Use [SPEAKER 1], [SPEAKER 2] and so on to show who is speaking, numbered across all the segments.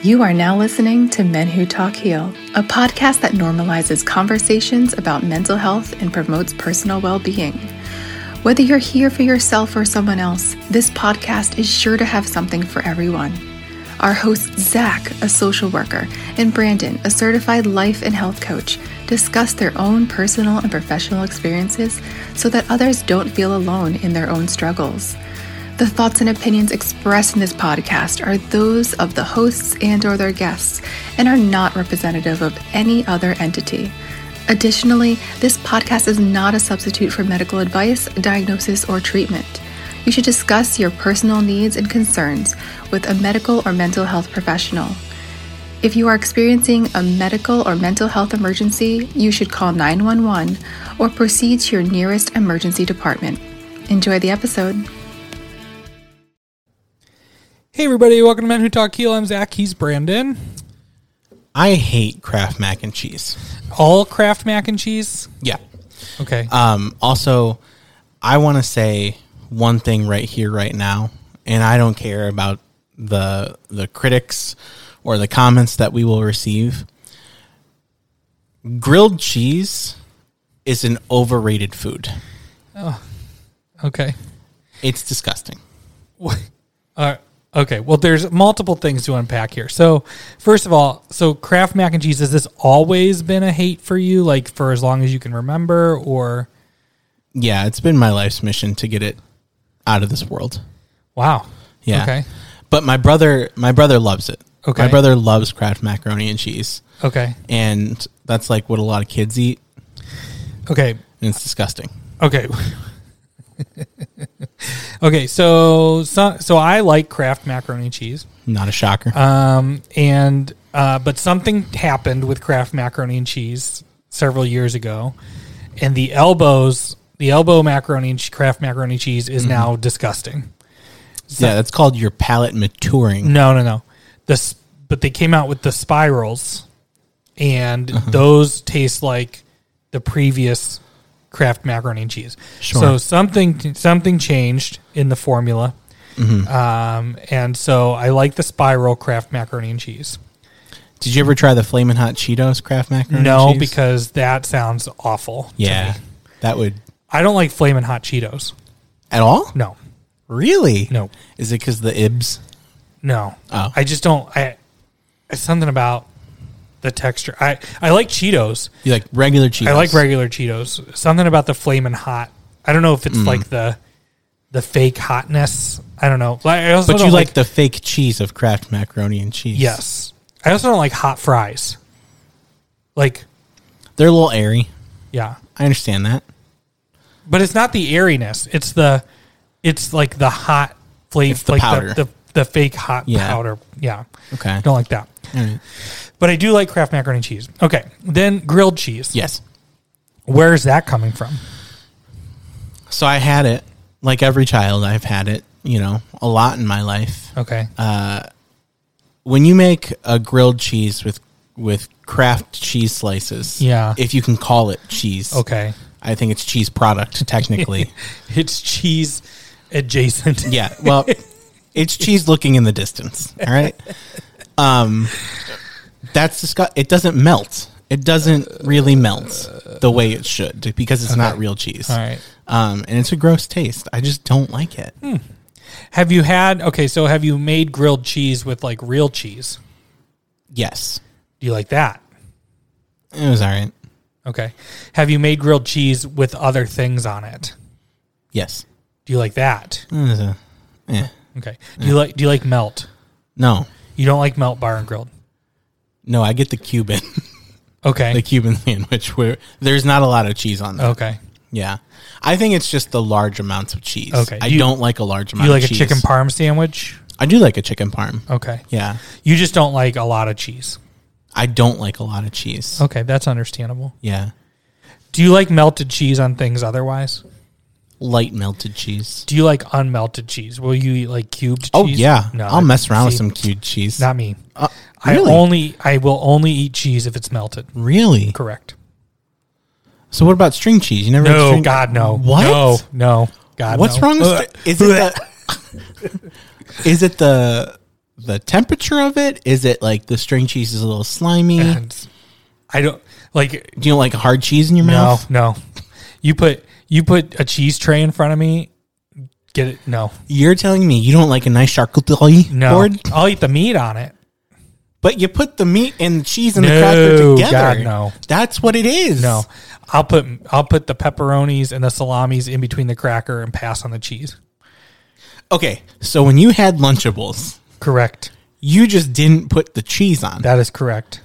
[SPEAKER 1] You are now listening to Men Who Talk Heal, a podcast that normalizes conversations about mental health and promotes personal well-being. Whether you're here for yourself or someone else, this podcast is sure to have something for everyone. Our hosts, Zach, a social worker, and Brandon, a certified life and health coach, discuss their own personal and professional experiences so that others don't feel alone in their own struggles. The thoughts and opinions expressed in this podcast are those of the hosts and/or their guests and are not representative of any other entity. Additionally, this podcast is not a substitute for medical advice, diagnosis, or treatment. You should discuss your personal needs and concerns with a medical or mental health professional. If you are experiencing a medical or mental health emergency, you should call 911 or proceed to your nearest emergency department. Enjoy the episode.
[SPEAKER 2] Hey everybody, welcome to Men Who Talk Heal. I'm Zach, he's Brandon.
[SPEAKER 3] I hate Kraft mac and cheese.
[SPEAKER 2] All Kraft mac and cheese?
[SPEAKER 3] Yeah.
[SPEAKER 2] Okay.
[SPEAKER 3] Also, I want to say one thing right here, right now, and I don't care about the critics or the comments that we will receive. Grilled cheese is an overrated food.
[SPEAKER 2] Oh, okay.
[SPEAKER 3] It's disgusting.
[SPEAKER 2] Okay, well, there's multiple things to unpack here. So, first of all, Kraft mac and cheese, has this always been a hate for you, like for as long as you can remember, or?
[SPEAKER 3] Yeah, it's been my life's mission to get it out of this world.
[SPEAKER 2] Wow.
[SPEAKER 3] Yeah.
[SPEAKER 2] Okay.
[SPEAKER 3] But my brother loves it.
[SPEAKER 2] Okay.
[SPEAKER 3] My brother loves Kraft macaroni and cheese.
[SPEAKER 2] Okay.
[SPEAKER 3] And that's like what a lot of kids eat.
[SPEAKER 2] Okay.
[SPEAKER 3] And it's disgusting.
[SPEAKER 2] Okay. Okay, so I like Kraft macaroni and cheese.
[SPEAKER 3] Not a shocker.
[SPEAKER 2] But something happened with Kraft macaroni and cheese several years ago, and the elbow macaroni and Kraft macaroni and cheese is now disgusting.
[SPEAKER 3] Yeah, that's called your palate maturing.
[SPEAKER 2] No. But they came out with the spirals, and those taste like the previous Kraft macaroni and cheese.
[SPEAKER 3] Sure.
[SPEAKER 2] So something changed in the formula. And so I like the spiral Kraft macaroni and cheese.
[SPEAKER 3] Did you ever try the Flamin' Hot Cheetos Kraft macaroni and cheese?
[SPEAKER 2] No, because that sounds awful.
[SPEAKER 3] Yeah,
[SPEAKER 2] to me.
[SPEAKER 3] that would.
[SPEAKER 2] I don't like Flamin' Hot Cheetos.
[SPEAKER 3] At all?
[SPEAKER 2] No.
[SPEAKER 3] Really?
[SPEAKER 2] No.
[SPEAKER 3] Is it because the Ibs?
[SPEAKER 2] No.
[SPEAKER 3] Oh.
[SPEAKER 2] I just don't. It's something about the texture. I like Cheetos.
[SPEAKER 3] You like regular Cheetos?
[SPEAKER 2] I like regular Cheetos. Something about the Flamin' Hot. I don't know if it's like the fake hotness. I don't know.
[SPEAKER 3] But you like the fake cheese of Kraft macaroni and cheese.
[SPEAKER 2] Yes. I also don't like hot fries. Like,
[SPEAKER 3] they're a little airy.
[SPEAKER 2] Yeah.
[SPEAKER 3] I understand that.
[SPEAKER 2] But it's not the airiness. It's like the hot flavor.
[SPEAKER 3] It's the
[SPEAKER 2] like
[SPEAKER 3] powder.
[SPEAKER 2] The fake hot powder. Yeah.
[SPEAKER 3] Okay.
[SPEAKER 2] Don't like that.
[SPEAKER 3] All right.
[SPEAKER 2] But I do like Kraft macaroni and cheese. Okay. Then grilled cheese.
[SPEAKER 3] Yes.
[SPEAKER 2] Where is that coming from?
[SPEAKER 3] So I had it, like every child, I've had it, a lot in my life.
[SPEAKER 2] Okay.
[SPEAKER 3] When you make a grilled cheese with Kraft cheese slices, if you can call it cheese.
[SPEAKER 2] Okay.
[SPEAKER 3] I think it's cheese product, technically.
[SPEAKER 2] It's cheese adjacent.
[SPEAKER 3] Yeah, well, it's cheese looking in the distance, all right? That's disgusting. It doesn't melt. It doesn't really melt the way it should because it's not real cheese.
[SPEAKER 2] All right.
[SPEAKER 3] And it's a gross taste. I just don't like it.
[SPEAKER 2] Have you made grilled cheese with like real cheese?
[SPEAKER 3] Yes.
[SPEAKER 2] Do you like that?
[SPEAKER 3] It was all right.
[SPEAKER 2] Okay. Have you made grilled cheese with other things on it?
[SPEAKER 3] Yes.
[SPEAKER 2] Do you like that?
[SPEAKER 3] Yeah.
[SPEAKER 2] Okay. Do you like melt?
[SPEAKER 3] No.
[SPEAKER 2] You don't like melt bar and grilled?
[SPEAKER 3] No, I get the Cuban.
[SPEAKER 2] Okay.
[SPEAKER 3] The Cuban sandwich where there's not a lot of cheese on that.
[SPEAKER 2] Okay.
[SPEAKER 3] Yeah. I think it's just the large amounts of cheese.
[SPEAKER 2] Okay.
[SPEAKER 3] I don't like a large amount
[SPEAKER 2] of cheese. You
[SPEAKER 3] of
[SPEAKER 2] like
[SPEAKER 3] cheese.
[SPEAKER 2] a chicken parm sandwich?
[SPEAKER 3] I do like a chicken parm.
[SPEAKER 2] Okay.
[SPEAKER 3] Yeah.
[SPEAKER 2] You just don't like a lot of cheese.
[SPEAKER 3] I don't like a lot of cheese.
[SPEAKER 2] Okay, that's understandable.
[SPEAKER 3] Yeah.
[SPEAKER 2] Do you like melted cheese on things otherwise?
[SPEAKER 3] Light melted cheese.
[SPEAKER 2] Do you like unmelted cheese? Will you eat like cubed cheese?
[SPEAKER 3] Oh, yeah.
[SPEAKER 2] No,
[SPEAKER 3] I'll mess around with some cubed cheese.
[SPEAKER 2] Not me.
[SPEAKER 3] Really?
[SPEAKER 2] I will only eat cheese if it's melted.
[SPEAKER 3] Really?
[SPEAKER 2] Correct.
[SPEAKER 3] So what about string cheese? You never
[SPEAKER 2] No,
[SPEAKER 3] had string?
[SPEAKER 2] God, no.
[SPEAKER 3] What?
[SPEAKER 2] No. God,
[SPEAKER 3] What's
[SPEAKER 2] no.
[SPEAKER 3] wrong with is it the the temperature of it? Is it like the string cheese is a little slimy?
[SPEAKER 2] And I don't like.
[SPEAKER 3] Do you don't like hard cheese in your mouth?
[SPEAKER 2] No. You put a cheese tray in front of me. Get it? No.
[SPEAKER 3] You're telling me you don't like a nice charcuterie board?
[SPEAKER 2] I'll eat the meat on it.
[SPEAKER 3] But you put the meat and the cheese and the cracker together.
[SPEAKER 2] God, no.
[SPEAKER 3] That's what it is.
[SPEAKER 2] No. I'll put the pepperonis and the salamis in between the cracker and pass on the cheese.
[SPEAKER 3] Okay, so when you had Lunchables,
[SPEAKER 2] Correct.
[SPEAKER 3] you just didn't put the cheese on.
[SPEAKER 2] That is correct.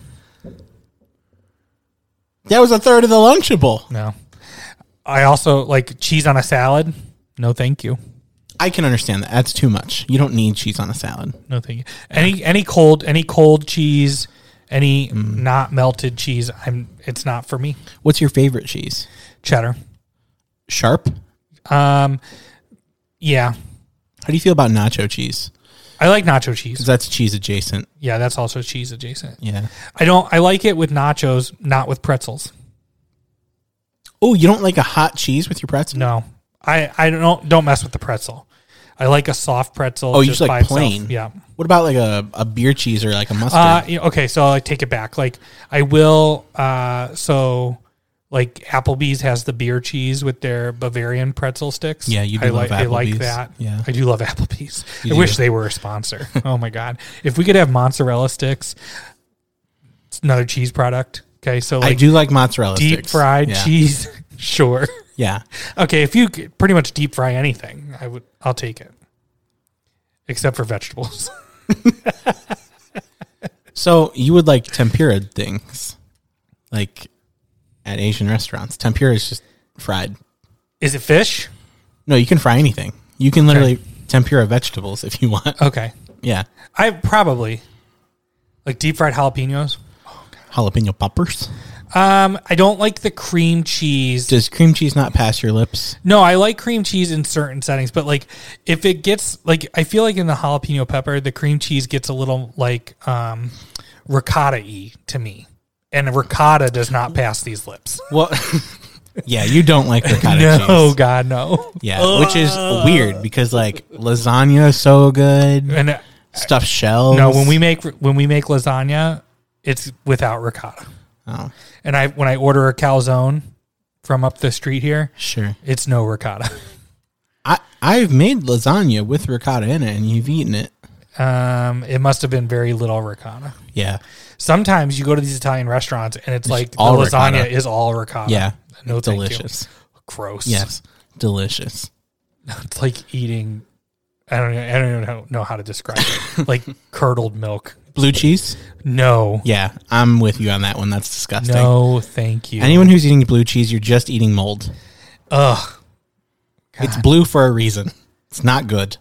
[SPEAKER 3] That was a third of the Lunchable.
[SPEAKER 2] No. I also like cheese on a salad. No, thank you.
[SPEAKER 3] I can understand that. That's too much. You don't need cheese on a salad.
[SPEAKER 2] No, thank you. Any cold cheese, any not melted cheese, it's not for me.
[SPEAKER 3] What's your favorite cheese?
[SPEAKER 2] Cheddar.
[SPEAKER 3] Sharp?
[SPEAKER 2] Yeah.
[SPEAKER 3] How do you feel about nacho cheese?
[SPEAKER 2] I like nacho cheese.
[SPEAKER 3] Because that's cheese adjacent.
[SPEAKER 2] Yeah, that's also cheese adjacent.
[SPEAKER 3] Yeah.
[SPEAKER 2] I like it with nachos, not with pretzels.
[SPEAKER 3] Oh, you don't like a hot cheese with your pretzel?
[SPEAKER 2] No. I don't mess with the pretzel. I like a soft pretzel.
[SPEAKER 3] Oh, you just like plain?
[SPEAKER 2] Yeah.
[SPEAKER 3] What about like a beer cheese or like a mustard?
[SPEAKER 2] Okay, so I take it back. Like I will. So like Applebee's has the beer cheese with their Bavarian pretzel sticks.
[SPEAKER 3] Yeah, you do love Applebee's.
[SPEAKER 2] I like that.
[SPEAKER 3] Yeah,
[SPEAKER 2] I do love Applebee's.
[SPEAKER 3] You
[SPEAKER 2] I wish they were a sponsor. Oh my god, if we could have mozzarella sticks, it's another cheese product. Okay, so like
[SPEAKER 3] I do like mozzarella
[SPEAKER 2] deep
[SPEAKER 3] sticks.
[SPEAKER 2] fried
[SPEAKER 3] Yeah.
[SPEAKER 2] cheese. Sure.
[SPEAKER 3] Yeah.
[SPEAKER 2] Okay, if you could pretty much deep fry anything, I'll take it. Except for vegetables.
[SPEAKER 3] So you would like tempura things, like at Asian restaurants. Tempura is just fried.
[SPEAKER 2] Is it fish?
[SPEAKER 3] No, you can fry anything. You can literally tempura vegetables if you want.
[SPEAKER 2] Okay.
[SPEAKER 3] Yeah.
[SPEAKER 2] I probably like deep fried jalapenos.
[SPEAKER 3] Jalapeno poppers.
[SPEAKER 2] I don't like the cream cheese.
[SPEAKER 3] Does cream cheese not pass your lips?
[SPEAKER 2] No, I like cream cheese in certain settings, but like if it gets like I feel like in the jalapeno pepper, the cream cheese gets a little like ricotta-y to me. And ricotta does not pass these lips.
[SPEAKER 3] Well, yeah, you don't like ricotta cheese.
[SPEAKER 2] No, God, no.
[SPEAKER 3] Yeah, which is weird because like lasagna is so good.
[SPEAKER 2] And
[SPEAKER 3] Stuffed shells.
[SPEAKER 2] no, when we make lasagna, it's without ricotta.
[SPEAKER 3] Oh,
[SPEAKER 2] And when I order a calzone from up the street here,
[SPEAKER 3] sure.
[SPEAKER 2] it's no ricotta.
[SPEAKER 3] I've made lasagna with ricotta in it, and you've eaten it.
[SPEAKER 2] It must have been very little ricotta.
[SPEAKER 3] Yeah,
[SPEAKER 2] Sometimes you go to these Italian restaurants and it's like the
[SPEAKER 3] all
[SPEAKER 2] lasagna
[SPEAKER 3] ricotta.
[SPEAKER 2] is all ricotta.
[SPEAKER 3] yeah.
[SPEAKER 2] No,
[SPEAKER 3] It's
[SPEAKER 2] thank you.
[SPEAKER 3] delicious.
[SPEAKER 2] Gross.
[SPEAKER 3] Yes, delicious.
[SPEAKER 2] It's like eating. I don't even know how to describe it. Like curdled milk.
[SPEAKER 3] Blue cheese.
[SPEAKER 2] No.
[SPEAKER 3] Yeah, I'm with you on that one. That's disgusting.
[SPEAKER 2] No, thank you.
[SPEAKER 3] Anyone who's eating blue cheese, you're just eating mold.
[SPEAKER 2] Ugh. God.
[SPEAKER 3] It's blue for a reason. It's not good.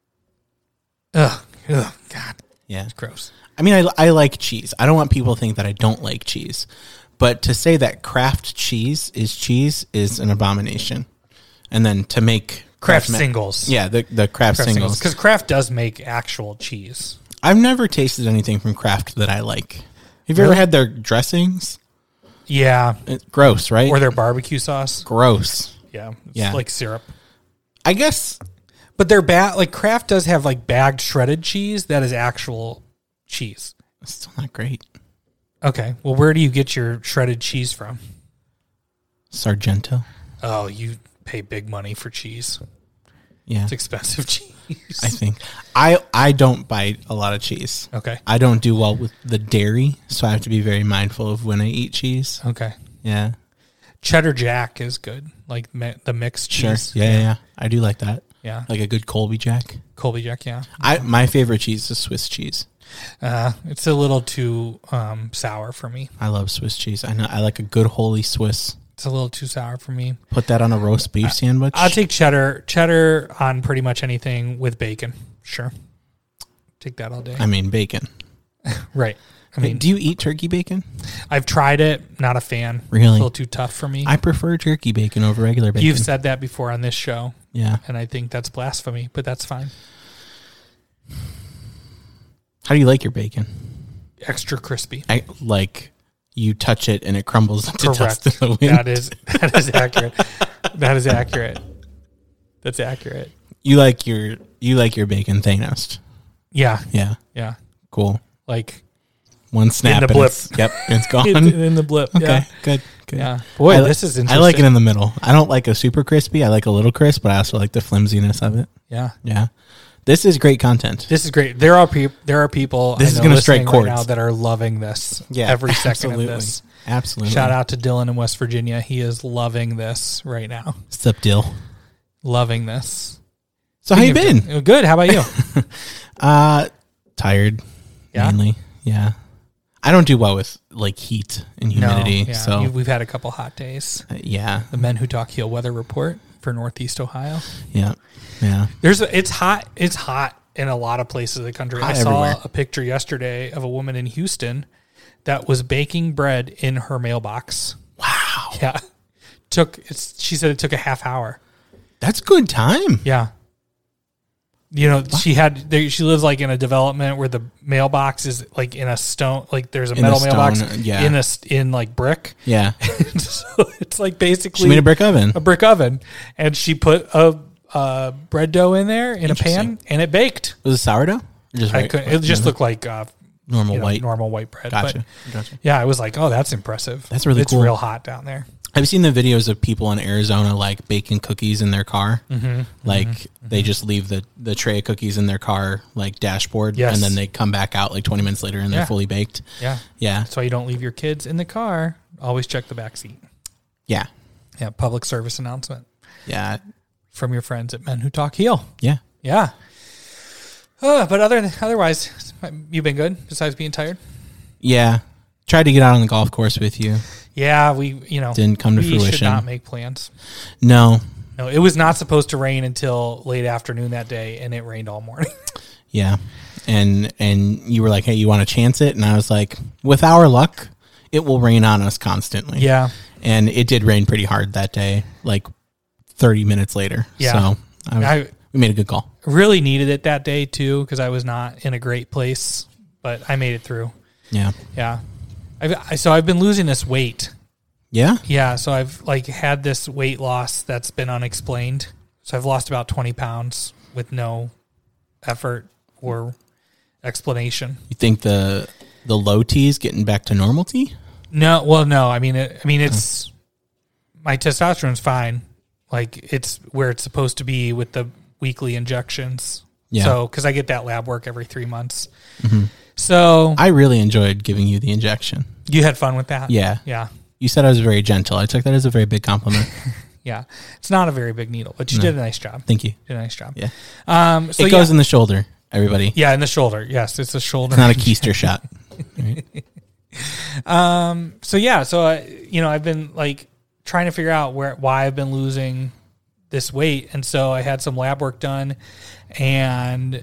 [SPEAKER 2] Ugh. Ugh. God.
[SPEAKER 3] Yeah.
[SPEAKER 2] It's gross.
[SPEAKER 3] I mean, I like cheese. I don't want people to think that I don't like cheese. But to say that Kraft cheese is an abomination. And then to make
[SPEAKER 2] Kraft singles.
[SPEAKER 3] Yeah, the Kraft singles.
[SPEAKER 2] Because Kraft does make actual cheese.
[SPEAKER 3] I've never tasted anything from Kraft that I like. Have you
[SPEAKER 2] Really?
[SPEAKER 3] ever had their dressings?
[SPEAKER 2] Yeah.
[SPEAKER 3] It's gross, right?
[SPEAKER 2] Or their barbecue sauce.
[SPEAKER 3] Gross.
[SPEAKER 2] Yeah. It's
[SPEAKER 3] Yeah.
[SPEAKER 2] like syrup.
[SPEAKER 3] I guess
[SPEAKER 2] But they're like Kraft does have like bagged shredded cheese that is actual cheese.
[SPEAKER 3] it's still not great.
[SPEAKER 2] Okay. Well, where do you get your shredded cheese from?
[SPEAKER 3] Sargento.
[SPEAKER 2] Oh, you pay big money for cheese.
[SPEAKER 3] Yeah,
[SPEAKER 2] It's expensive cheese.
[SPEAKER 3] I think. I don't buy a lot of cheese.
[SPEAKER 2] Okay.
[SPEAKER 3] I don't do well with the dairy, so I have to be very mindful of when I eat cheese.
[SPEAKER 2] Okay.
[SPEAKER 3] Yeah.
[SPEAKER 2] Cheddar Jack is good. Like the mixed
[SPEAKER 3] Sure.
[SPEAKER 2] cheese.
[SPEAKER 3] Yeah. I do like that.
[SPEAKER 2] Yeah.
[SPEAKER 3] Like a good Colby Jack.
[SPEAKER 2] Colby Jack, yeah.
[SPEAKER 3] My favorite cheese is Swiss cheese.
[SPEAKER 2] It's a little too sour for me.
[SPEAKER 3] I love Swiss cheese. I know. I like a good holy Swiss.
[SPEAKER 2] It's a little too sour for me.
[SPEAKER 3] Put that on a roast beef sandwich.
[SPEAKER 2] I'll take cheddar on pretty much anything with bacon. Sure. Take that all day.
[SPEAKER 3] I mean, bacon.
[SPEAKER 2] Right. I mean,
[SPEAKER 3] do you eat turkey bacon?
[SPEAKER 2] I've tried it. Not a fan.
[SPEAKER 3] Really?
[SPEAKER 2] It's a little too tough for me.
[SPEAKER 3] I prefer turkey bacon over regular bacon.
[SPEAKER 2] You've said that before on this show.
[SPEAKER 3] Yeah.
[SPEAKER 2] And I think that's blasphemy, but that's fine.
[SPEAKER 3] How do you like your bacon?
[SPEAKER 2] Extra crispy.
[SPEAKER 3] I like you touch it and it crumbles into
[SPEAKER 2] Correct.
[SPEAKER 3] dust in the wind.
[SPEAKER 2] That is accurate. That is accurate. That's accurate.
[SPEAKER 3] You like your bacon Thanos.
[SPEAKER 2] Yeah.
[SPEAKER 3] Yeah.
[SPEAKER 2] Yeah.
[SPEAKER 3] Cool.
[SPEAKER 2] Like
[SPEAKER 3] One snap.
[SPEAKER 2] the
[SPEAKER 3] and
[SPEAKER 2] blip.
[SPEAKER 3] It's gone.
[SPEAKER 2] in the blip.
[SPEAKER 3] Okay.
[SPEAKER 2] Yeah.
[SPEAKER 3] Good.
[SPEAKER 2] Yeah. Boy,
[SPEAKER 3] I
[SPEAKER 2] this is interesting.
[SPEAKER 3] I like it in the middle. I don't like a super crispy. I like a little crisp, but I also like the flimsiness of it.
[SPEAKER 2] Yeah.
[SPEAKER 3] Yeah. This is great content.
[SPEAKER 2] This is great. There are people
[SPEAKER 3] This
[SPEAKER 2] I
[SPEAKER 3] is
[SPEAKER 2] know
[SPEAKER 3] gonna
[SPEAKER 2] listening
[SPEAKER 3] strike chords.
[SPEAKER 2] right now that are loving this.
[SPEAKER 3] Yeah,
[SPEAKER 2] Every second
[SPEAKER 3] absolutely.
[SPEAKER 2] of this.
[SPEAKER 3] Absolutely.
[SPEAKER 2] Shout out to Dylan in West Virginia. He is loving this right now.
[SPEAKER 3] What's up, Dill?
[SPEAKER 2] Loving this.
[SPEAKER 3] So how you been?
[SPEAKER 2] Good. How about you?
[SPEAKER 3] Tired.
[SPEAKER 2] Yeah?
[SPEAKER 3] Mainly. Yeah. I don't do well with like heat and humidity.
[SPEAKER 2] No, yeah.
[SPEAKER 3] So
[SPEAKER 2] We've had a couple hot days.
[SPEAKER 3] yeah.
[SPEAKER 2] The Men Who Talk Heal weather report for Northeast Ohio.
[SPEAKER 3] Yeah. Yeah.
[SPEAKER 2] It's hot. It's hot in a lot of places of the country.
[SPEAKER 3] Hot
[SPEAKER 2] I saw
[SPEAKER 3] everywhere.
[SPEAKER 2] a picture yesterday of a woman in Houston that was baking bread in her mailbox.
[SPEAKER 3] Wow.
[SPEAKER 2] Yeah. She said it took a half hour.
[SPEAKER 3] That's good time.
[SPEAKER 2] Yeah. You know, she lives like in a development where the mailbox is like in a stone, like there's a
[SPEAKER 3] In
[SPEAKER 2] metal
[SPEAKER 3] a
[SPEAKER 2] mailbox
[SPEAKER 3] stone, yeah.
[SPEAKER 2] in like brick.
[SPEAKER 3] Yeah.
[SPEAKER 2] So it's like basically
[SPEAKER 3] She made a brick oven.
[SPEAKER 2] and she put a bread dough in there in a pan
[SPEAKER 3] Interesting.
[SPEAKER 2] and it baked.
[SPEAKER 3] Was it sourdough? Or just
[SPEAKER 2] It just looked like
[SPEAKER 3] normal white.
[SPEAKER 2] normal white bread.
[SPEAKER 3] Gotcha.
[SPEAKER 2] But
[SPEAKER 3] Gotcha.
[SPEAKER 2] yeah, I was like, oh, that's impressive.
[SPEAKER 3] That's really
[SPEAKER 2] it's
[SPEAKER 3] cool.
[SPEAKER 2] real hot down there.
[SPEAKER 3] Have you seen the videos of people in Arizona like baking cookies in their car?
[SPEAKER 2] Mm-hmm.
[SPEAKER 3] Like they just leave the tray of cookies in their car like dashboard,
[SPEAKER 2] Yes.
[SPEAKER 3] and then they come back out like 20 minutes later and they're
[SPEAKER 2] Yeah.
[SPEAKER 3] fully baked.
[SPEAKER 2] Yeah.
[SPEAKER 3] Yeah,
[SPEAKER 2] That's why you don't leave your kids in the car. Always check the back seat.
[SPEAKER 3] yeah,
[SPEAKER 2] Yeah. Public service announcement
[SPEAKER 3] yeah,
[SPEAKER 2] from your friends at Men Who Talk Heal.
[SPEAKER 3] yeah.
[SPEAKER 2] Yeah. But otherwise, you've been good besides being tired?
[SPEAKER 3] Yeah. Tried to get out on the golf course with you.
[SPEAKER 2] Yeah,
[SPEAKER 3] Didn't come to
[SPEAKER 2] we should
[SPEAKER 3] fruition.
[SPEAKER 2] not make plans.
[SPEAKER 3] No.
[SPEAKER 2] No, it was not supposed to rain until late afternoon that day, and it rained all morning.
[SPEAKER 3] Yeah. And you were like, hey, you want to chance it? And I was like, with our luck, it will rain on us constantly.
[SPEAKER 2] Yeah.
[SPEAKER 3] And it did rain pretty hard that day, like 30 minutes later.
[SPEAKER 2] Yeah.
[SPEAKER 3] So we made a good call.
[SPEAKER 2] Really needed it that day, too, because I was not in a great place, but I made it through.
[SPEAKER 3] Yeah.
[SPEAKER 2] Yeah. So I've been losing this weight.
[SPEAKER 3] Yeah?
[SPEAKER 2] Yeah, so I've like had this weight loss that's been unexplained. So I've lost about 20 pounds with no effort or explanation.
[SPEAKER 3] You think the low T is getting back to normal T?
[SPEAKER 2] No, well, no. I mean, it's my testosterone's fine. Like it's where it's supposed to be with the weekly injections.
[SPEAKER 3] Yeah.
[SPEAKER 2] So because I get that lab work every 3 months.
[SPEAKER 3] Mm-hmm.
[SPEAKER 2] So
[SPEAKER 3] I really enjoyed giving you the injection.
[SPEAKER 2] you had fun with that.
[SPEAKER 3] Yeah.
[SPEAKER 2] Yeah.
[SPEAKER 3] You said I was very gentle. I took that as a very big compliment.
[SPEAKER 2] Yeah. It's not a very big needle, but you did a nice job.
[SPEAKER 3] Thank you.
[SPEAKER 2] Did a nice job.
[SPEAKER 3] Yeah.
[SPEAKER 2] So
[SPEAKER 3] It goes in the shoulder, everybody.
[SPEAKER 2] Yeah, in the shoulder. Yes, it's a shoulder.
[SPEAKER 3] It's not a keister shot. Right?
[SPEAKER 2] I've been like trying to figure out why I've been losing this weight, and so I had some lab work done, and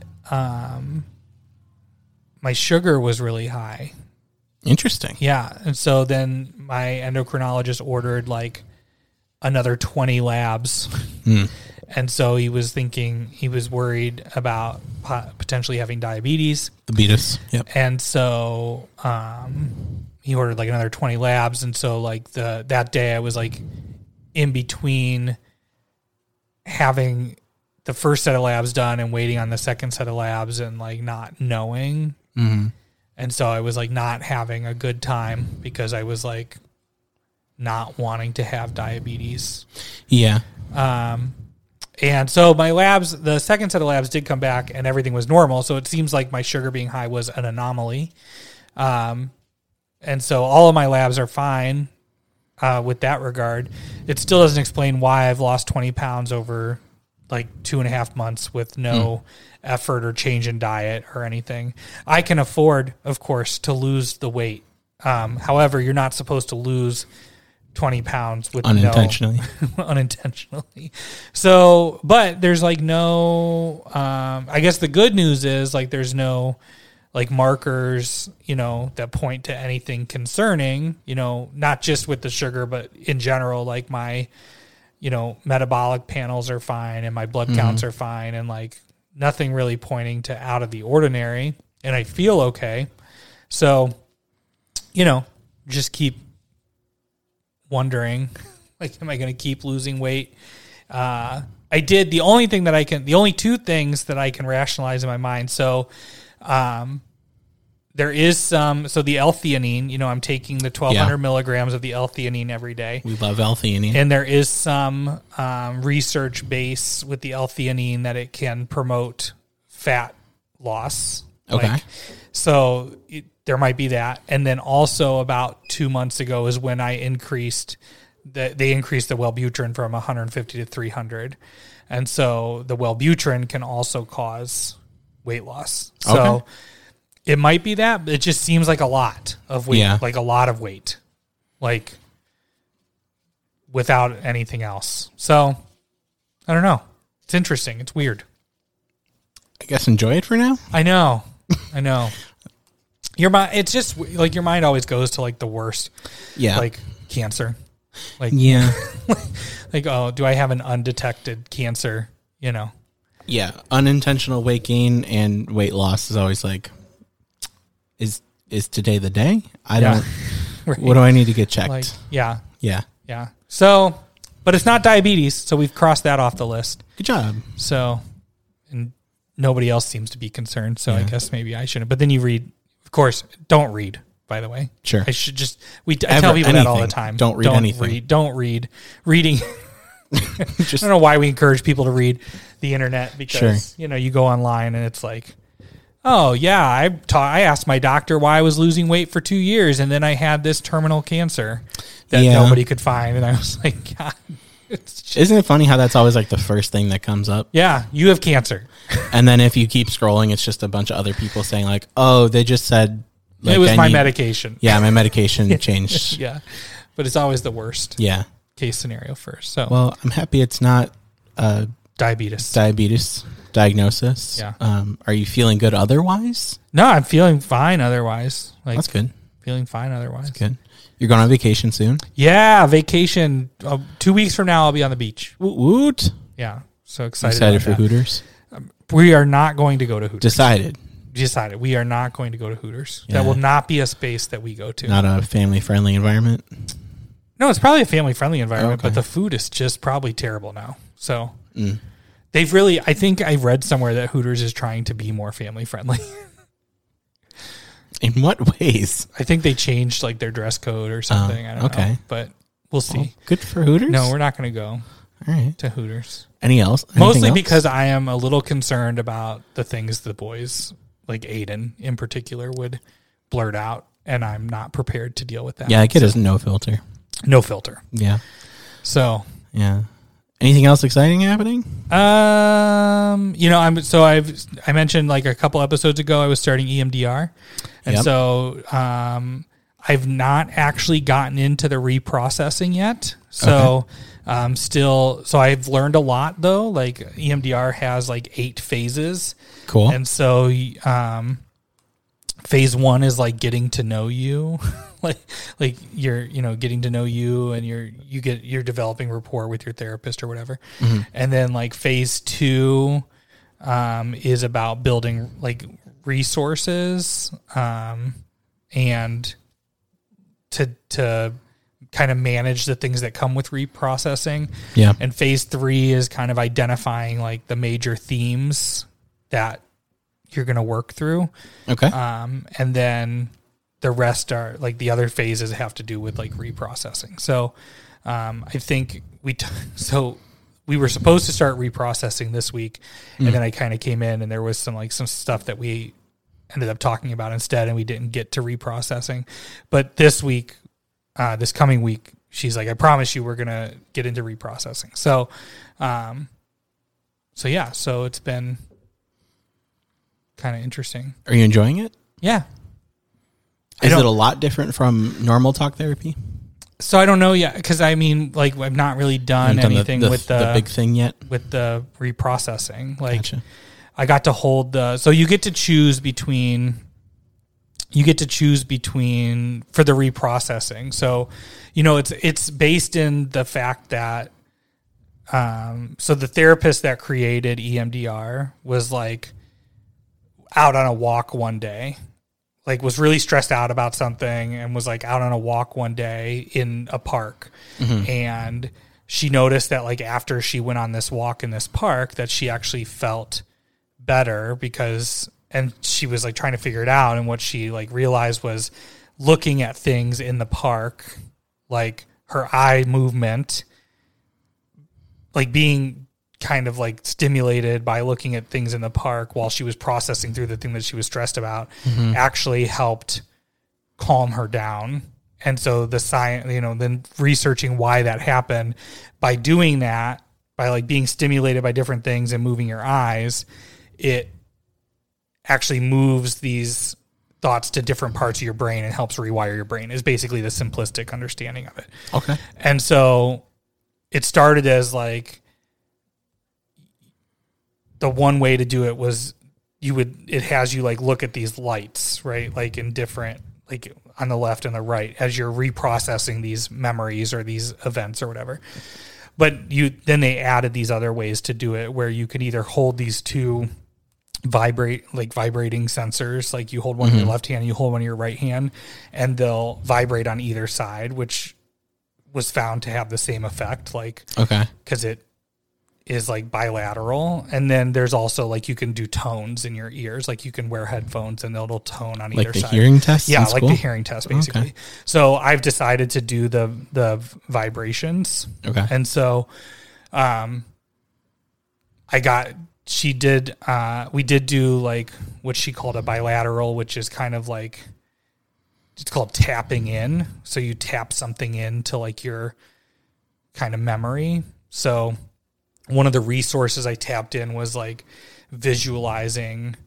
[SPEAKER 2] my sugar was really high.
[SPEAKER 3] Interesting.
[SPEAKER 2] Yeah, and so then my endocrinologist ordered like another 20 labs. And so he was worried about potentially having diabetes.
[SPEAKER 3] The beatus. Yep.
[SPEAKER 2] And so he ordered like another 20 labs. And so like that day I was like in between having the first set of labs done and waiting on the second set of labs and like not knowing.
[SPEAKER 3] Mm-hmm.
[SPEAKER 2] And so I was like not having a good time because I was like not wanting to have diabetes.
[SPEAKER 3] Yeah.
[SPEAKER 2] And so my labs, the second set of labs did come back and everything was normal. So it seems like my sugar being high was an anomaly. And so all of my labs are fine with that regard. It still doesn't explain why I've lost 20 pounds over like 2.5 months with no effort or change in diet or anything. I can afford, of course, to lose the weight. However, you're not supposed to lose 20 pounds with
[SPEAKER 3] unintentionally.
[SPEAKER 2] Unintentionally. So, but there's like no, I guess the good news is like there's no like markers, that point to anything concerning, not just with the sugar, but in general, like my, metabolic panels are fine and my blood counts are fine and like nothing really pointing to out of the ordinary. And I feel okay. So, just keep wondering, like, am I going to keep losing weight? I did the only two things that I can rationalize in my mind. So, there is so the L-theanine, I'm taking the 1,200 milligrams of the L-theanine every day.
[SPEAKER 3] We love L-theanine.
[SPEAKER 2] And there is some research base with the L-theanine that it can promote fat loss.
[SPEAKER 3] Okay.
[SPEAKER 2] There might be that. And then also about 2 months ago is when they increased the Wellbutrin from 150 to 300. And so the Wellbutrin can also cause weight loss. So it might be that, but it just seems like a lot of weight, like a lot of weight, like without anything else. So I don't know. It's interesting. It's weird.
[SPEAKER 3] I guess enjoy it for now.
[SPEAKER 2] I know. Your mind, it's just like your mind always goes to like the worst. Yeah. Like cancer. Like, like, oh, do I have an undetected cancer?
[SPEAKER 3] Yeah. Unintentional weight gain and weight loss is always like, is today the day? I don't, right. What do I need to get checked?
[SPEAKER 2] Like, yeah.
[SPEAKER 3] Yeah.
[SPEAKER 2] So, but it's not diabetes. So we've crossed that off the list.
[SPEAKER 3] Good job.
[SPEAKER 2] So, and nobody else seems to be concerned. So I guess maybe I shouldn't, but then you read, of course, don't read, by the way.
[SPEAKER 3] Sure.
[SPEAKER 2] I should just, I tell people that all the time.
[SPEAKER 3] Don't read anything.
[SPEAKER 2] Don't read. Reading. I don't know why we encourage people to read the internet because, you go online and it's like, oh, yeah, I asked my doctor why I was losing weight for 2 years, and then I had this terminal cancer that nobody could find. And I was like, God.
[SPEAKER 3] Isn't it funny how that's always like the first thing that comes up?
[SPEAKER 2] Yeah, you have cancer.
[SPEAKER 3] And then if you keep scrolling, it's just a bunch of other people saying like, oh, they just said. Like,
[SPEAKER 2] it was my medication.
[SPEAKER 3] Yeah, my medication changed.
[SPEAKER 2] Yeah, but it's always the worst case scenario first. So,
[SPEAKER 3] well, I'm happy it's not
[SPEAKER 2] diabetes
[SPEAKER 3] diagnosis.
[SPEAKER 2] Yeah.
[SPEAKER 3] Are you feeling good otherwise?
[SPEAKER 2] No, I'm feeling fine otherwise. Like,
[SPEAKER 3] that's good.
[SPEAKER 2] Feeling fine otherwise.
[SPEAKER 3] That's good. You're going on vacation soon?
[SPEAKER 2] Yeah, vacation. 2 weeks from now, I'll be on the beach.
[SPEAKER 3] Woot woot.
[SPEAKER 2] Yeah, so excited.
[SPEAKER 3] Excited for Hooters?
[SPEAKER 2] We are not going to go to Hooters.
[SPEAKER 3] Decided.
[SPEAKER 2] We are not going to go to Hooters. Yeah. That will not be a space that we go to.
[SPEAKER 3] Not a family-friendly environment?
[SPEAKER 2] No, it's probably a family-friendly environment, but the food is just probably terrible now. So they've really, I think I read somewhere that Hooters is trying to be more family-friendly.
[SPEAKER 3] In what ways?
[SPEAKER 2] I think they changed like their dress code or something. I don't know. But we'll see. Well,
[SPEAKER 3] good for Hooters?
[SPEAKER 2] No, we're not going to go to Hooters.
[SPEAKER 3] Anything else?
[SPEAKER 2] Mostly because I am a little concerned about the things the boys, like Aiden in particular, would blurt out, and I'm not prepared to deal with that.
[SPEAKER 3] Yeah, I get his no filter.
[SPEAKER 2] No filter.
[SPEAKER 3] Yeah.
[SPEAKER 2] So.
[SPEAKER 3] Yeah. Anything else exciting happening?
[SPEAKER 2] I mentioned like a couple episodes ago I was starting EMDR. And so I've not actually gotten into the reprocessing yet. So so I've learned a lot though. Like EMDR has like 8 phases.
[SPEAKER 3] Cool.
[SPEAKER 2] And so phase 1 is like getting to know you. like you're getting to know you and you're developing rapport with your therapist or whatever. Mm-hmm. And then like phase 2 is about building like resources and to kind of manage the things that come with reprocessing.
[SPEAKER 3] Yeah.
[SPEAKER 2] And phase 3 is kind of identifying like the major themes that you're going to work through. Okay. And then the rest are like the other phases have to do with like reprocessing. So I think we were supposed to start reprocessing this week, and then I kind of came in and there was some stuff that we ended up talking about instead, and we didn't get to reprocessing. But this week, this coming week, she's like, I promise you we're going to get into reprocessing. So, so it's been kind of interesting.
[SPEAKER 3] Are you enjoying it?
[SPEAKER 2] Yeah.
[SPEAKER 3] Is it a lot different from normal talk therapy?
[SPEAKER 2] So I don't know yet, because I mean, like, I've not really done anything with the
[SPEAKER 3] big thing yet
[SPEAKER 2] with the reprocessing. Like, gotcha. I got to hold so you get to choose between for the reprocessing. So, it's based in the fact that, so the therapist that created EMDR was like out on a walk one day, like was really stressed out about something and was like out on a walk one day in a park. Mm-hmm. And she noticed that like after she went on this walk in this park that she actually felt better and she was like trying to figure it out. And what she like realized was looking at things in the park, like her eye movement, like being kind of like stimulated by looking at things in the park while she was processing through the thing that she was stressed about, actually helped calm her down. And so the science, then researching why that happened, by doing that, by like being stimulated by different things and moving your eyes, it actually moves these thoughts to different parts of your brain and helps rewire your brain, is basically the simplistic understanding of it.
[SPEAKER 3] Okay.
[SPEAKER 2] And so it started as like, the one way to do it was it has you like look at these lights, right? Like in different, like on the left and the right, as you're reprocessing these memories or these events or whatever. But then they added these other ways to do it, where you could either hold these two vibrating sensors, like you hold one in your left hand and you hold one in your right hand, and they'll vibrate on either side, which was found to have the same effect, like,
[SPEAKER 3] okay,
[SPEAKER 2] because it is like bilateral. And then there's also like you can do tones in your ears, like you can wear headphones and it'll tone on either side.
[SPEAKER 3] Like the hearing test?
[SPEAKER 2] Yeah,
[SPEAKER 3] That's
[SPEAKER 2] like
[SPEAKER 3] cool.
[SPEAKER 2] the hearing test, basically.
[SPEAKER 3] Okay.
[SPEAKER 2] So I've decided to do the vibrations.
[SPEAKER 3] Okay.
[SPEAKER 2] And so we did do like what she called a bilateral, which is kind of like, it's called tapping in. So you tap something into like your kind of memory. So one of the resources I tapped in was like visualizing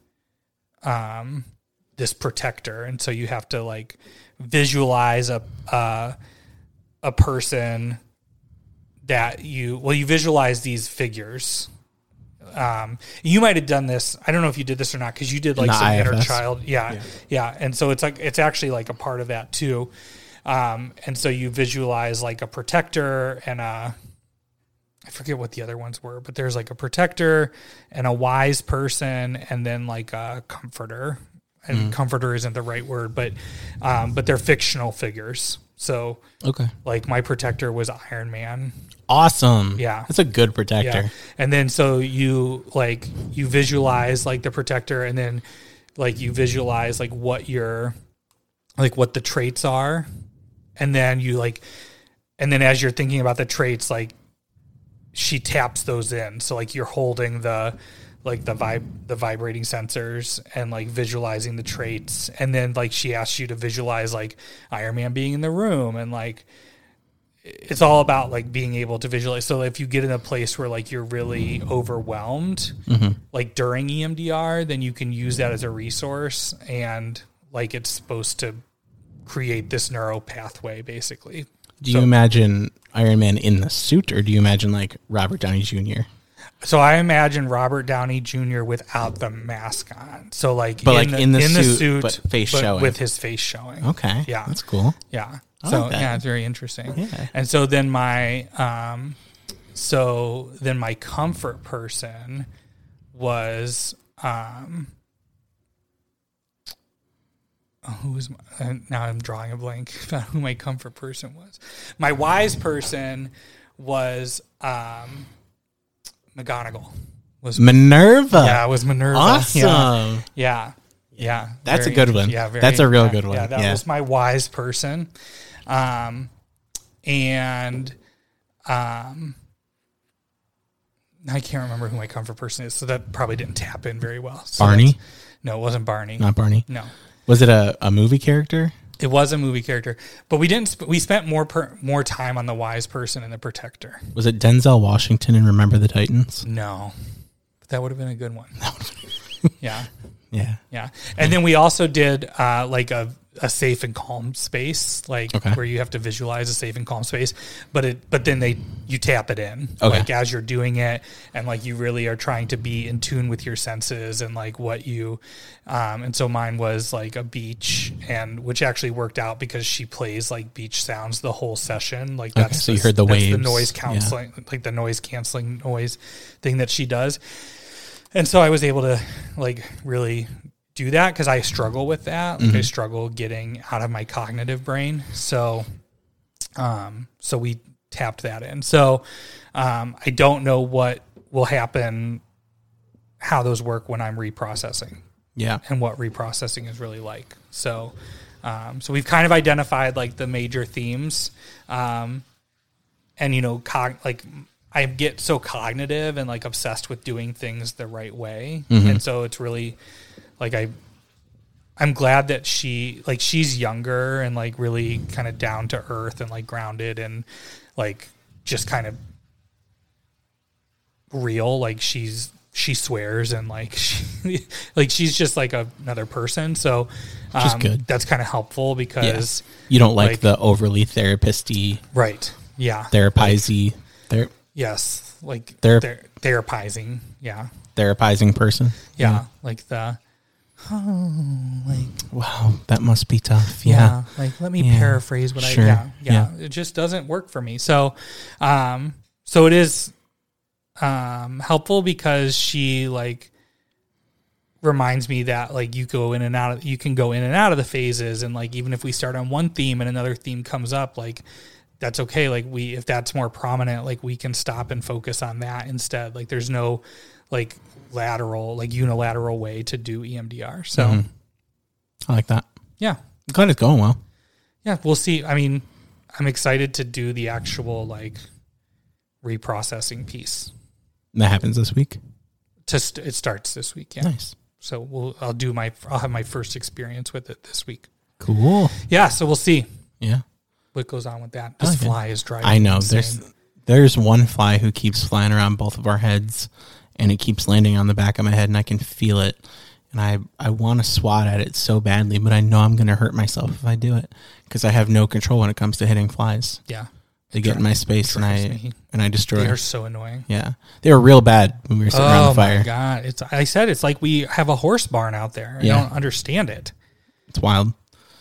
[SPEAKER 2] this protector. And so you have to like visualize a person that you visualize these figures. You might have done this. I don't know if you did this or not, because you did like some
[SPEAKER 3] IFS.
[SPEAKER 2] inner child. Yeah. And so it's actually like a part of that too. And so you visualize like a protector and I forget what the other ones were, but there's like a protector and a wise person and then like a comforter. And comforter isn't the right word, but they're fictional figures. So
[SPEAKER 3] Okay.
[SPEAKER 2] like my protector was Iron Man.
[SPEAKER 3] Awesome.
[SPEAKER 2] Yeah.
[SPEAKER 3] That's a good protector.
[SPEAKER 2] Yeah. And then so you visualize like the protector, and then like you visualize like what the traits are. And then and then as you're thinking about the traits, like she taps those in. So like you're holding the vibrating sensors and like visualizing the traits. And then like she asks you to visualize like Iron Man being in the room, and like it's all about like being able to visualize. So if you get in a place where like you're really overwhelmed, like during EMDR, then you can use that as a resource, and like it's supposed to create this neuro pathway basically.
[SPEAKER 3] Do you imagine Iron Man in the suit, or do you imagine like Robert Downey Jr.?
[SPEAKER 2] So I imagine Robert Downey Jr. without the mask on. So like,
[SPEAKER 3] in the suit, but face showing,
[SPEAKER 2] with his face showing.
[SPEAKER 3] Okay.
[SPEAKER 2] Yeah.
[SPEAKER 3] That's cool.
[SPEAKER 2] Yeah.
[SPEAKER 3] I
[SPEAKER 2] So
[SPEAKER 3] like that.
[SPEAKER 2] yeah, it's very interesting.
[SPEAKER 3] Yeah.
[SPEAKER 2] And so then my comfort person was now I'm drawing a blank about who my comfort person was. My wise person was McGonagall.
[SPEAKER 3] Minerva.
[SPEAKER 2] Yeah, it was Minerva.
[SPEAKER 3] Awesome.
[SPEAKER 2] Yeah.
[SPEAKER 3] That's
[SPEAKER 2] Very
[SPEAKER 3] a good one.
[SPEAKER 2] Yeah,
[SPEAKER 3] That's a real good one.
[SPEAKER 2] Yeah, that was my wise person. And I can't remember who my comfort person is, so that probably didn't tap in very well. So
[SPEAKER 3] Barney?
[SPEAKER 2] No, it wasn't Barney.
[SPEAKER 3] Not Barney.
[SPEAKER 2] No.
[SPEAKER 3] Was it a movie character?
[SPEAKER 2] It was a movie character, but we didn't. We spent more time on the wise person and the protector.
[SPEAKER 3] Was it Denzel Washington in Remember the Titans?
[SPEAKER 2] No, but that would have been a good one. Yeah,
[SPEAKER 3] Yeah.
[SPEAKER 2] And then we also did like a safe and calm space, like where you have to visualize a safe and calm space, but then you tap it in, like as you're doing it, and like you really are trying to be in tune with your senses and like what you, and so mine was like a beach, and which actually worked out because she plays like beach sounds the whole session, like that's
[SPEAKER 3] so you heard the waves,
[SPEAKER 2] the noise counseling, like the noise canceling noise thing that she does. And so I was able to like really do that because I struggle with that. Like I struggle getting out of my cognitive brain. So, so we tapped that in. So I don't know what will happen, how those work when I'm reprocessing.
[SPEAKER 3] Yeah.
[SPEAKER 2] And what reprocessing is really like. So so we've kind of identified like the major themes. And, you know, like I get so cognitive and like obsessed with doing things the right way. And so it's really like I'm glad that she's younger and like really kind of down to earth and like grounded and like just kind of real. Like she swears and like she's just like another person. So
[SPEAKER 3] Which is good.
[SPEAKER 2] That's kind of helpful because
[SPEAKER 3] you don't like the overly therapist-y,
[SPEAKER 2] right. Yeah.
[SPEAKER 3] Therapizing person.
[SPEAKER 2] Yeah. Like
[SPEAKER 3] wow, that must be tough. Yeah.
[SPEAKER 2] Like let me paraphrase what it just doesn't work for me. So so it is helpful because she like reminds me that like you can go in and out of the phases, and like even if we start on one theme and another theme comes up, like that's okay. Like if that's more prominent, like we can stop and focus on that instead. Like there's no like unilateral way to do EMDR. So
[SPEAKER 3] I like that.
[SPEAKER 2] Yeah.
[SPEAKER 3] I'm glad it's going well.
[SPEAKER 2] Yeah, we'll see. I mean, I'm excited to do the actual like reprocessing piece.
[SPEAKER 3] That happens this week.
[SPEAKER 2] It starts this week. Yeah.
[SPEAKER 3] Nice.
[SPEAKER 2] So I'll have my first experience with it this week.
[SPEAKER 3] Cool.
[SPEAKER 2] Yeah. So we'll see.
[SPEAKER 3] Yeah.
[SPEAKER 2] What goes on with that? This fly is driving.
[SPEAKER 3] I know.
[SPEAKER 2] Insane.
[SPEAKER 3] There's one fly who keeps flying around both of our heads, and it keeps landing on the back of my head, and I can feel it. And I want to swat at it so badly, but I know I'm going to hurt myself if I do it because I have no control when it comes to hitting flies.
[SPEAKER 2] Yeah.
[SPEAKER 3] They get in my space and I destroy.
[SPEAKER 2] They are so annoying.
[SPEAKER 3] Yeah. They were real bad when we were sitting around the fire.
[SPEAKER 2] Oh my God. I said it's like we have a horse barn out there. I don't understand it.
[SPEAKER 3] It's wild.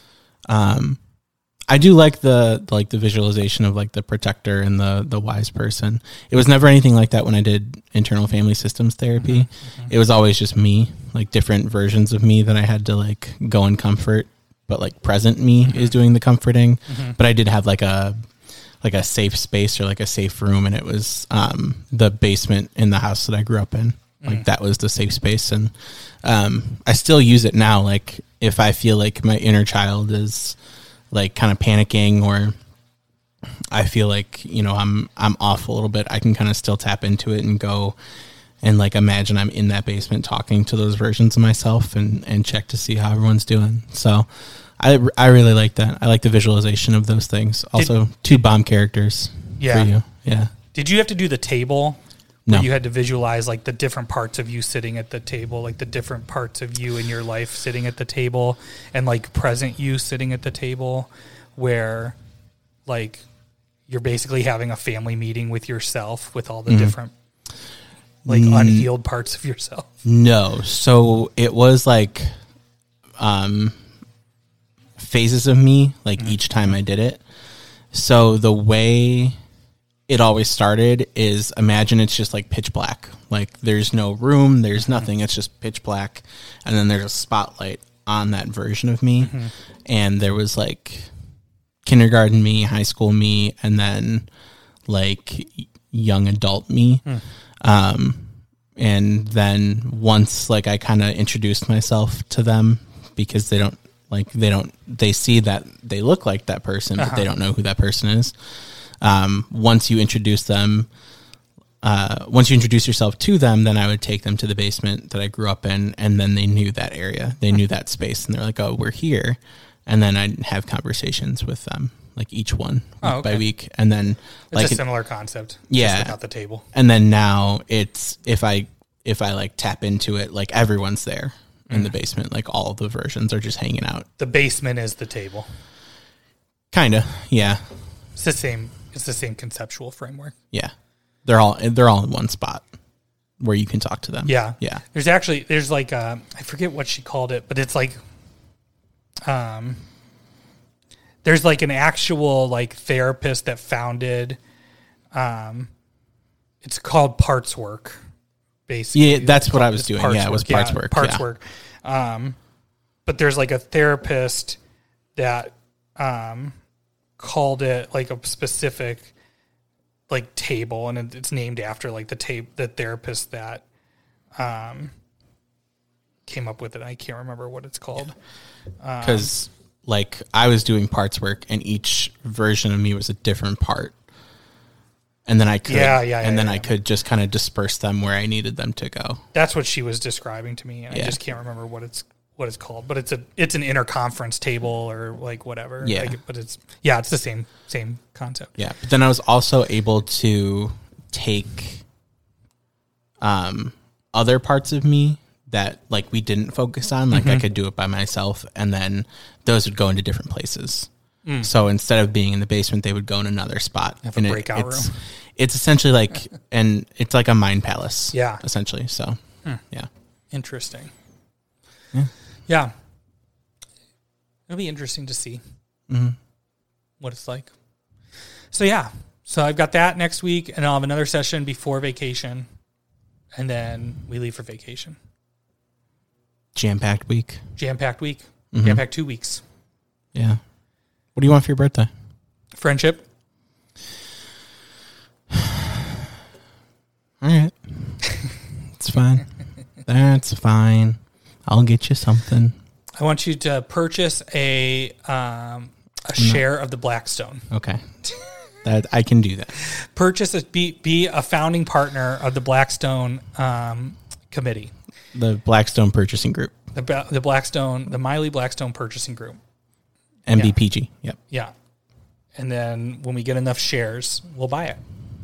[SPEAKER 3] I do like the visualization of like the protector and the wise person. It was never anything like that when I did internal family systems therapy. It was always just me, like different versions of me that I had to like go and comfort, but like present me is doing the comforting. But I did have like a safe space or like a safe room, and it was the basement in the house that I grew up in. Like that was the safe space, and I still use it now. Like if I feel like my inner child is like kind of panicking, or I feel like, you know, I'm off a little bit, I can kind of still tap into it and go and like imagine I'm in that basement talking to those versions of myself and check to see how everyone's doing. So I really like that. I like the visualization of those things. Also, 2 bomb characters for you. Yeah.
[SPEAKER 2] Did you have to do the table?
[SPEAKER 3] No.
[SPEAKER 2] You had to visualize like the different parts of you sitting at the table, like the different parts of you in your life sitting at the table, and like present you sitting at the table, where like you're basically having a family meeting with yourself with all the different like unhealed parts of yourself.
[SPEAKER 3] No. So it was like phases of me, like each time I did it. So the way it always started is, imagine it's just like pitch black. Like there's no room, there's nothing. It's just pitch black. And then there's a spotlight on that version of me. And there was like kindergarten me, high school me, and then like young adult me. And then once like I kind of introduced myself to them, because they see that they look like that person, but they don't know who that person is. Once you introduce yourself to them, then I would take them to the basement that I grew up in, and then they knew that area. They knew that space, and they're like, oh, we're here. And then I'd have conversations with them, like each one week by week. And then
[SPEAKER 2] it's a similar concept.
[SPEAKER 3] Yeah.
[SPEAKER 2] Just without the table.
[SPEAKER 3] And then now it's, if I like tap into it, like everyone's there in the basement, like all the versions are just hanging out.
[SPEAKER 2] The basement is the table.
[SPEAKER 3] Kinda. Yeah.
[SPEAKER 2] It's the same conceptual framework.
[SPEAKER 3] Yeah. They're all in one spot where you can talk to them.
[SPEAKER 2] Yeah.
[SPEAKER 3] Yeah.
[SPEAKER 2] There's like I forget what she called it, but it's like there's like an actual like therapist that founded it's called Parts Work, basically.
[SPEAKER 3] Yeah, that's what I was doing. Yeah, it was Parts Work.
[SPEAKER 2] Parts Work. But there's like a therapist that called it like a specific like table, and it's named after like the therapist that came up with it. I can't remember what it's called.
[SPEAKER 3] Because like I was doing parts work, and each version of me was a different part, and then I could, I could just kind of disperse them where I needed them to go.
[SPEAKER 2] That's what she was describing to me, and I just can't remember what it's called. But it's an interconference table or like whatever.
[SPEAKER 3] Yeah,
[SPEAKER 2] but it's the same concept.
[SPEAKER 3] Yeah, but then I was also able to take other parts of me that like we didn't focus on, like I could do it by myself, and then those would go into different places. So instead of being in the basement, they would go in another spot.
[SPEAKER 2] Have a breakout room.
[SPEAKER 3] It's essentially like, and it's like a mind palace.
[SPEAKER 2] Yeah.
[SPEAKER 3] Essentially. So, yeah.
[SPEAKER 2] Interesting.
[SPEAKER 3] Yeah.
[SPEAKER 2] It'll be interesting to see what it's like. So I've got that next week, and I'll have another session before vacation, and then we leave for vacation.
[SPEAKER 3] Jam-packed week.
[SPEAKER 2] Jam-packed 2 weeks.
[SPEAKER 3] Yeah. What do you want for your birthday?
[SPEAKER 2] Friendship.
[SPEAKER 3] All right. It's fine. That's fine. I'll get you something.
[SPEAKER 2] I want you to purchase a share of the Blackstone.
[SPEAKER 3] Okay. That I can do that.
[SPEAKER 2] Be a founding partner of the Blackstone committee.
[SPEAKER 3] The Blackstone Purchasing Group.
[SPEAKER 2] The Miley Blackstone Purchasing Group.
[SPEAKER 3] MBPG. Yep.
[SPEAKER 2] Yeah. And then when we get enough shares, we'll buy it.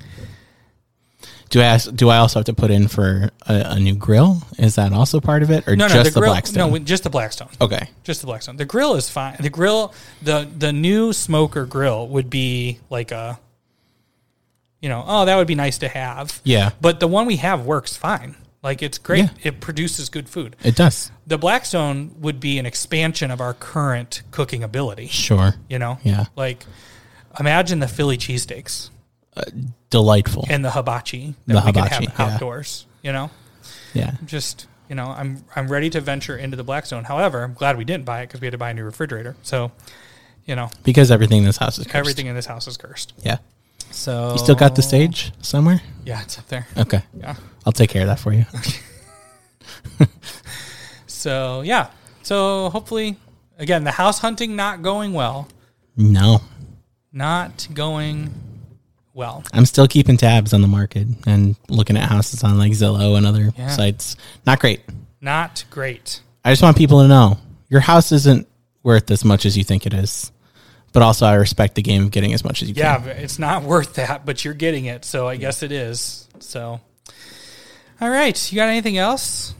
[SPEAKER 3] Do I also have to put in for a new grill? Is that also part of it, or
[SPEAKER 2] no,
[SPEAKER 3] just
[SPEAKER 2] the grill,
[SPEAKER 3] Blackstone?
[SPEAKER 2] No, just the Blackstone.
[SPEAKER 3] Okay,
[SPEAKER 2] just the Blackstone. The grill is fine. The grill, the new smoker grill would be like a, that would be nice to have.
[SPEAKER 3] Yeah,
[SPEAKER 2] but the one we have works fine. Like it's great.
[SPEAKER 3] Yeah.
[SPEAKER 2] It produces good food.
[SPEAKER 3] It does.
[SPEAKER 2] The Blackstone would be an expansion of our current cooking ability.
[SPEAKER 3] Sure.
[SPEAKER 2] Yeah. Like imagine the Philly cheesesteaks.
[SPEAKER 3] Delightful.
[SPEAKER 2] And the hibachi that we can have outdoors,
[SPEAKER 3] Yeah.
[SPEAKER 2] Just, I'm ready to venture into the Blackstone. However, I'm glad we didn't buy it because we had to buy a new refrigerator. So,
[SPEAKER 3] Because everything in this house is cursed.
[SPEAKER 2] Everything in this house is cursed.
[SPEAKER 3] Yeah.
[SPEAKER 2] So.
[SPEAKER 3] You still got the stage somewhere?
[SPEAKER 2] Yeah, it's up there.
[SPEAKER 3] Okay.
[SPEAKER 2] Yeah.
[SPEAKER 3] I'll take care of that for you.
[SPEAKER 2] So, yeah. So, hopefully, again, the house hunting not going well.
[SPEAKER 3] No.
[SPEAKER 2] Not going well.
[SPEAKER 3] I'm still keeping tabs on the market and looking at houses on like Zillow and other sites. Not great.
[SPEAKER 2] Not great.
[SPEAKER 3] I just want people to know your house isn't worth as much as you think it is. But also I respect the game of getting as much as you can.
[SPEAKER 2] Yeah, it's not worth that, but you're getting it. So I guess it is. So, all right. You got anything else?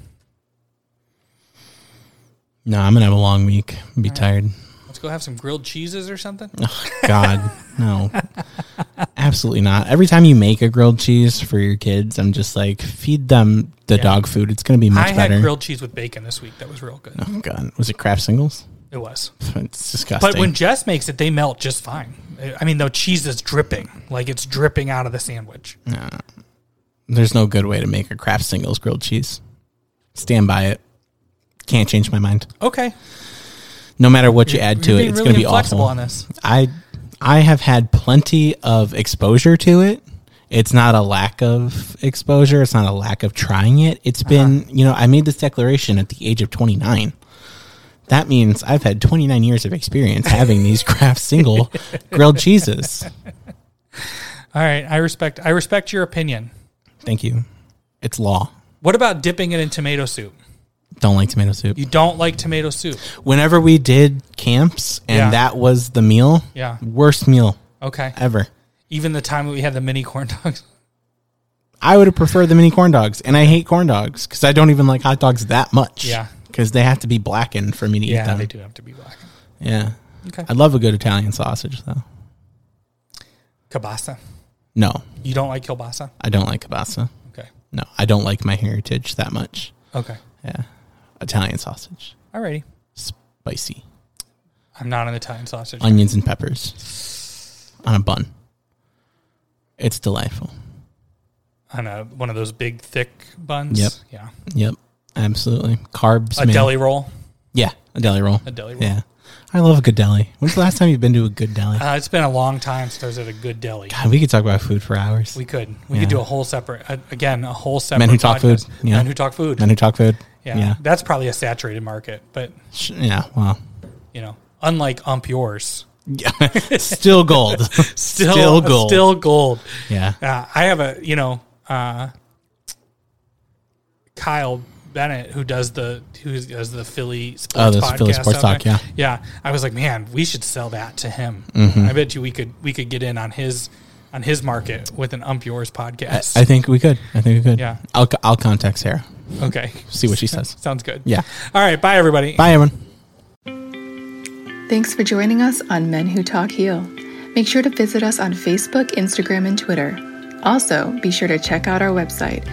[SPEAKER 3] No, I'm going to have a long week. I'll be tired.
[SPEAKER 2] Let's go have some grilled cheeses or something.
[SPEAKER 3] Oh, God, no. Absolutely not. Every time you make a grilled cheese for your kids, I'm just like, feed them the dog food. It's going to be much better.
[SPEAKER 2] I had grilled cheese with bacon this week. That was real good.
[SPEAKER 3] Oh, God. Was it Kraft Singles?
[SPEAKER 2] It was.
[SPEAKER 3] It's disgusting.
[SPEAKER 2] But when Jess makes it, they melt just fine. I mean, the cheese is dripping. Like, it's dripping out of the sandwich.
[SPEAKER 3] No. There's no good way to make a Kraft Singles grilled cheese. Stand by it. Can't change my mind.
[SPEAKER 2] Okay.
[SPEAKER 3] No matter what you add to it, it's
[SPEAKER 2] really
[SPEAKER 3] going to be awful.
[SPEAKER 2] On this.
[SPEAKER 3] I have had plenty of exposure to it. It's not a lack of exposure. It's not a lack of trying it. It's been, I made this declaration at the age of 29. That means I've had 29 years of experience having these Kraft Single grilled cheeses.
[SPEAKER 2] All right. I respect your opinion.
[SPEAKER 3] Thank you. It's law.
[SPEAKER 2] What about dipping it in tomato soup?
[SPEAKER 3] Don't like tomato soup.
[SPEAKER 2] You don't like tomato soup?
[SPEAKER 3] Whenever we did camps and that was the meal, worst meal ever.
[SPEAKER 2] Even the time we had the mini corn dogs?
[SPEAKER 3] I would have preferred the mini corn dogs, and I hate corn dogs because I don't even like hot dogs that much.
[SPEAKER 2] Yeah.
[SPEAKER 3] Because they have to be blackened for me to eat them.
[SPEAKER 2] Yeah, they do have to be blackened.
[SPEAKER 3] Yeah.
[SPEAKER 2] Okay.
[SPEAKER 3] I love a good Italian sausage, though.
[SPEAKER 2] Kielbasa?
[SPEAKER 3] No.
[SPEAKER 2] You don't like kielbasa?
[SPEAKER 3] I don't like kielbasa.
[SPEAKER 2] Okay.
[SPEAKER 3] No, I don't like my heritage that much.
[SPEAKER 2] Okay.
[SPEAKER 3] Yeah. Italian sausage.
[SPEAKER 2] Alrighty.
[SPEAKER 3] Spicy.
[SPEAKER 2] I'm not an Italian sausage.
[SPEAKER 3] Onions and peppers on a bun. It's delightful.
[SPEAKER 2] On one of those big, thick buns?
[SPEAKER 3] Yep.
[SPEAKER 2] Yeah.
[SPEAKER 3] Yep. Absolutely. Carbs.
[SPEAKER 2] A deli roll?
[SPEAKER 3] Yeah. A deli roll.
[SPEAKER 2] A deli roll.
[SPEAKER 3] Yeah. I love a good deli. When's the last time you've been to a good deli?
[SPEAKER 2] It's been a long time since I was at a good deli.
[SPEAKER 3] God, we could talk about food for hours.
[SPEAKER 2] We could do a whole separate, a whole separate
[SPEAKER 3] Men Who Talk Food. Yeah.
[SPEAKER 2] Men Who Talk Food.
[SPEAKER 3] Men Who Talk Food.
[SPEAKER 2] Yeah. That's probably a saturated market, but
[SPEAKER 3] yeah, well,
[SPEAKER 2] unlike Yours.
[SPEAKER 3] Yeah. Still gold. Still gold.
[SPEAKER 2] Still gold.
[SPEAKER 3] Yeah.
[SPEAKER 2] I have Kyle Bennett who does the Philly Sports podcast.
[SPEAKER 3] Philly Sports Talk, yeah.
[SPEAKER 2] Yeah. I was like, man, we should sell that to him.
[SPEAKER 3] Mm-hmm.
[SPEAKER 2] I bet you we could get in on his market with an Yours podcast.
[SPEAKER 3] I think we could.
[SPEAKER 2] Yeah.
[SPEAKER 3] I'll contact Sarah.
[SPEAKER 2] Okay.
[SPEAKER 3] See what she says.
[SPEAKER 2] Sounds good.
[SPEAKER 3] Yeah.
[SPEAKER 2] All right. Bye, everybody.
[SPEAKER 3] Bye, everyone.
[SPEAKER 1] Thanks for joining us on Men Who Talk Heal. Make sure to visit us on Facebook, Instagram, and Twitter. Also, be sure to check out our website,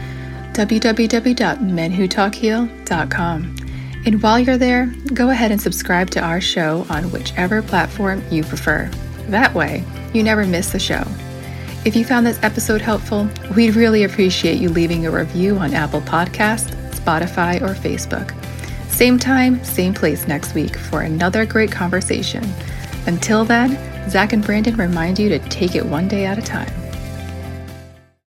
[SPEAKER 1] www.menwhotalkheal.com. And while you're there, go ahead and subscribe to our show on whichever platform you prefer. That way, you never miss the show. If you found this episode helpful, we'd really appreciate you leaving a review on Apple Podcasts, Spotify, or Facebook. Same time, same place next week for another great conversation. Until then, Zach and Brandon remind you to take it one day at a time.